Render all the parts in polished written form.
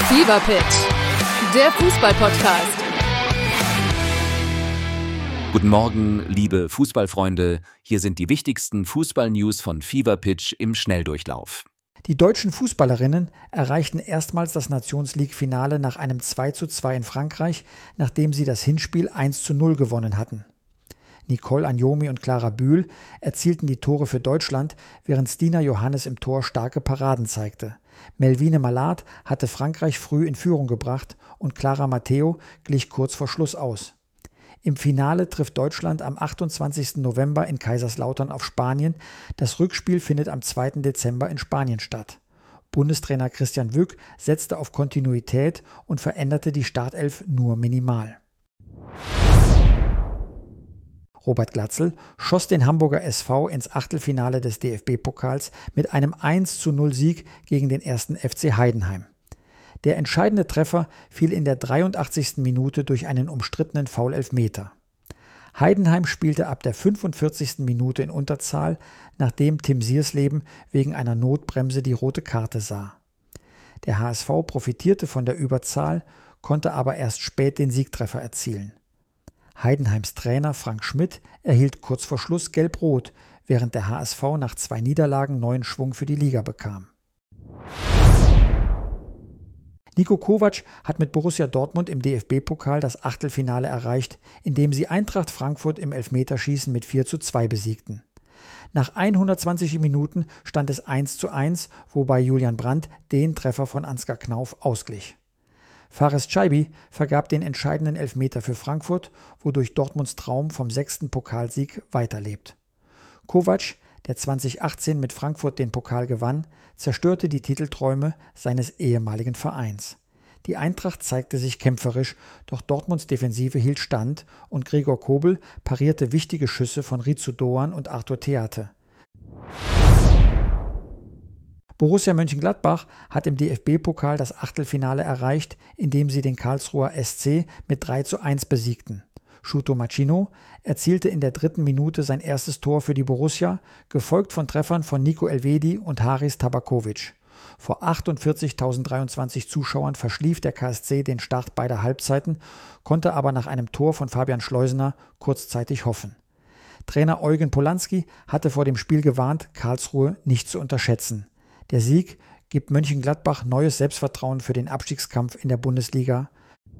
Fever Pitch, der Fußball-Podcast. Guten Morgen, liebe Fußballfreunde. Hier sind die wichtigsten Fußball-News von Fever Pitch im Schnelldurchlauf. Die deutschen Fußballerinnen erreichten erstmals das Nations-League-Finale nach einem 2:2 in Frankreich, nachdem sie das Hinspiel 1:0 gewonnen hatten. Nicole Agnomi und Clara Bühl erzielten die Tore für Deutschland, während Stina Johannes im Tor starke Paraden zeigte. Melvine Mallard hatte Frankreich früh in Führung gebracht und Clara Matteo glich kurz vor Schluss aus. Im Finale trifft Deutschland am 28. November in Kaiserslautern auf Spanien. Das Rückspiel findet am 2. Dezember in Spanien statt. Bundestrainer Christian Wück setzte auf Kontinuität und veränderte die Startelf nur minimal. Robert Glatzel schoss den Hamburger SV ins Achtelfinale des DFB-Pokals mit einem 1:0 Sieg gegen den 1. FC Heidenheim. Der entscheidende Treffer fiel in der 83. Minute durch einen umstrittenen Foul-Elfmeter. Heidenheim spielte ab der 45. Minute in Unterzahl, nachdem Tim Siersleben wegen einer Notbremse die rote Karte sah. Der HSV profitierte von der Überzahl, konnte aber erst spät den Siegtreffer erzielen. Heidenheims Trainer Frank Schmidt erhielt kurz vor Schluss Gelb-Rot, während der HSV nach 2 Niederlagen neuen Schwung für die Liga bekam. Niko Kovac hat mit Borussia Dortmund im DFB-Pokal das Achtelfinale erreicht, indem sie Eintracht Frankfurt im Elfmeterschießen mit 4:2 besiegten. Nach 120 Minuten stand es 1:1, wobei Julian Brandt den Treffer von Ansgar Knauf ausglich. Fares Chaibi vergab den entscheidenden Elfmeter für Frankfurt, wodurch Dortmunds Traum vom 6. Pokalsieg weiterlebt. Kovac, der 2018 mit Frankfurt den Pokal gewann, zerstörte die Titelträume seines ehemaligen Vereins. Die Eintracht zeigte sich kämpferisch, doch Dortmunds Defensive hielt stand und Gregor Kobel parierte wichtige Schüsse von Ritsu Doan und Arthur Theate. Borussia Mönchengladbach hat im DFB-Pokal das Achtelfinale erreicht, indem sie den Karlsruher SC mit 3:1 besiegten. Shuto Machino erzielte in der 3. Minute sein erstes Tor für die Borussia, gefolgt von Treffern von Nico Elvedi und Haris Tabakovic. Vor 48.023 Zuschauern verschlief der KSC den Start beider Halbzeiten, konnte aber nach einem Tor von Fabian Schleusener kurzzeitig hoffen. Trainer Eugen Polanski hatte vor dem Spiel gewarnt, Karlsruhe nicht zu unterschätzen. Der Sieg gibt Mönchengladbach neues Selbstvertrauen für den Abstiegskampf in der Bundesliga.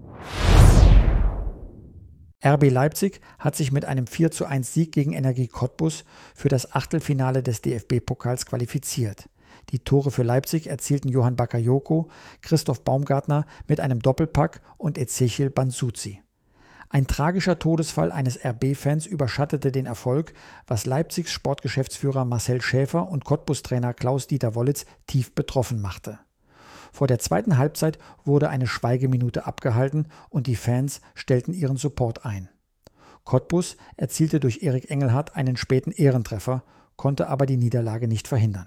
RB Leipzig hat sich mit einem 4:1 Sieg gegen Energie Cottbus für das Achtelfinale des DFB-Pokals qualifiziert. Die Tore für Leipzig erzielten Johan Bakayoko, Christoph Baumgartner mit einem Doppelpack und Ezechiel Banzuzi. Ein tragischer Todesfall eines RB-Fans überschattete den Erfolg, was Leipzigs Sportgeschäftsführer Marcel Schäfer und Cottbus-Trainer Klaus-Dieter Wollitz tief betroffen machte. Vor der zweiten Halbzeit wurde eine Schweigeminute abgehalten und die Fans stellten ihren Support ein. Cottbus erzielte durch Erik Engelhardt einen späten Ehrentreffer, konnte aber die Niederlage nicht verhindern.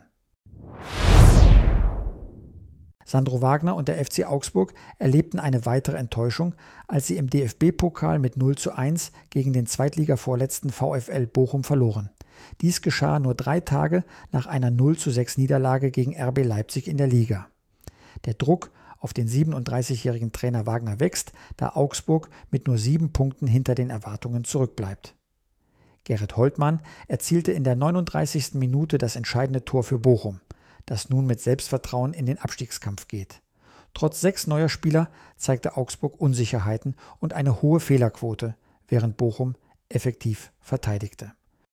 Sandro Wagner und der FC Augsburg erlebten eine weitere Enttäuschung, als sie im DFB-Pokal mit 0:1 gegen den Zweitligavorletzten VfL Bochum verloren. Dies geschah nur 3 Tage nach einer 0:6 Niederlage gegen RB Leipzig in der Liga. Der Druck auf den 37-jährigen Trainer Wagner wächst, da Augsburg mit nur 7 Punkten hinter den Erwartungen zurückbleibt. Gerrit Holtmann erzielte in der 39. Minute das entscheidende Tor für Bochum, das nun mit Selbstvertrauen in den Abstiegskampf geht. Trotz 6 neuer Spieler zeigte Augsburg Unsicherheiten und eine hohe Fehlerquote, während Bochum effektiv verteidigte.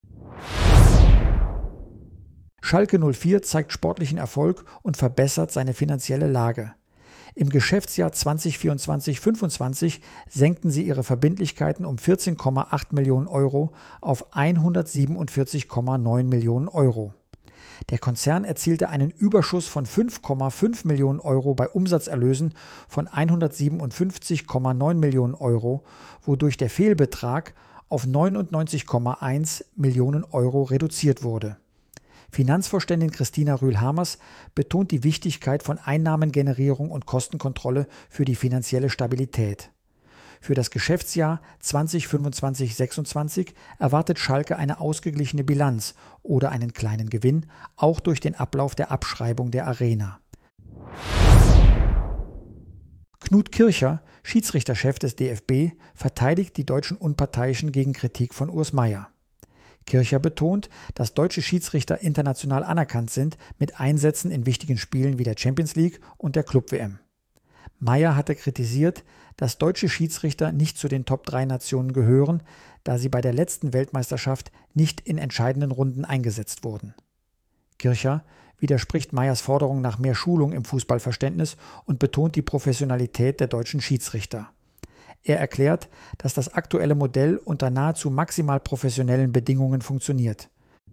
Schalke 04 zeigt sportlichen Erfolg und verbessert seine finanzielle Lage. Im Geschäftsjahr 2024/25 senkten sie ihre Verbindlichkeiten um 14,8 Millionen Euro auf 147,9 Millionen Euro. Der Konzern erzielte einen Überschuss von 5,5 Millionen Euro bei Umsatzerlösen von 157,9 Millionen Euro, wodurch der Fehlbetrag auf 99,1 Millionen Euro reduziert wurde. Finanzvorständin Christina Rühl-Hamers betont die Wichtigkeit von Einnahmengenerierung und Kostenkontrolle für die finanzielle Stabilität. Für das Geschäftsjahr 2025/26 erwartet Schalke eine ausgeglichene Bilanz oder einen kleinen Gewinn, auch durch den Ablauf der Abschreibung der Arena. Knut Kircher, Schiedsrichterchef des DFB, verteidigt die deutschen Unparteiischen gegen Kritik von Urs Meier. Kircher betont, dass deutsche Schiedsrichter international anerkannt sind mit Einsätzen in wichtigen Spielen wie der Champions League und der Club-WM. Meier hatte kritisiert, dass deutsche Schiedsrichter nicht zu den Top-3-Nationen gehören, da sie bei der letzten Weltmeisterschaft nicht in entscheidenden Runden eingesetzt wurden. Kircher widerspricht Meiers Forderung nach mehr Schulung im Fußballverständnis und betont die Professionalität der deutschen Schiedsrichter. Er erklärt, dass das aktuelle Modell unter nahezu maximal professionellen Bedingungen funktioniert.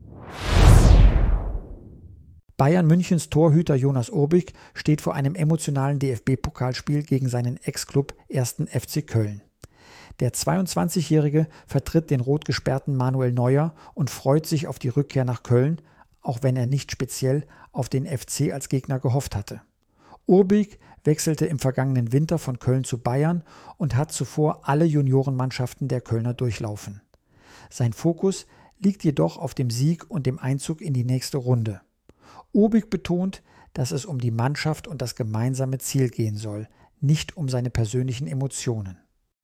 Bayern Münchens Torhüter Jonas Urbik steht vor einem emotionalen DFB-Pokalspiel gegen seinen Ex-Club 1. FC Köln. Der 22-Jährige vertritt den rot gesperrten Manuel Neuer und freut sich auf die Rückkehr nach Köln, auch wenn er nicht speziell auf den FC als Gegner gehofft hatte. Urbik wechselte im vergangenen Winter von Köln zu Bayern und hat zuvor alle Juniorenmannschaften der Kölner durchlaufen. Sein Fokus liegt jedoch auf dem Sieg und dem Einzug in die nächste Runde. Urbik betont, dass es um die Mannschaft und das gemeinsame Ziel gehen soll, nicht um seine persönlichen Emotionen.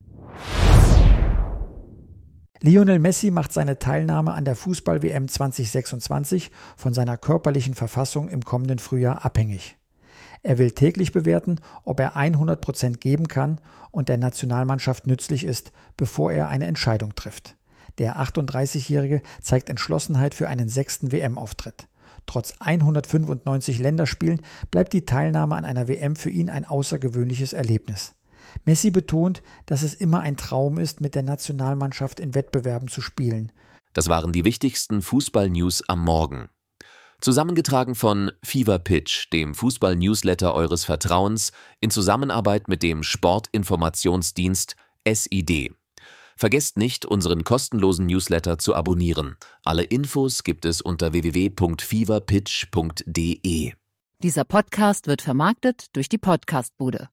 Lionel Messi macht seine Teilnahme an der Fußball-WM 2026 von seiner körperlichen Verfassung im kommenden Frühjahr abhängig. Er will täglich bewerten, ob er 100% geben kann und der Nationalmannschaft nützlich ist, bevor er eine Entscheidung trifft. Der 38-Jährige zeigt Entschlossenheit für einen 6. WM-Auftritt. Trotz 195 Länderspielen bleibt die Teilnahme an einer WM für ihn ein außergewöhnliches Erlebnis. Messi betont, dass es immer ein Traum ist, mit der Nationalmannschaft in Wettbewerben zu spielen. Das waren die wichtigsten Fußball-News am Morgen. Zusammengetragen von Fever Pitch, dem Fußball-Newsletter eures Vertrauens, in Zusammenarbeit mit dem Sportinformationsdienst SID. Vergesst nicht, unseren kostenlosen Newsletter zu abonnieren. Alle Infos gibt es unter www.feverpitch.de. Dieser Podcast wird vermarktet durch die Podcastbude.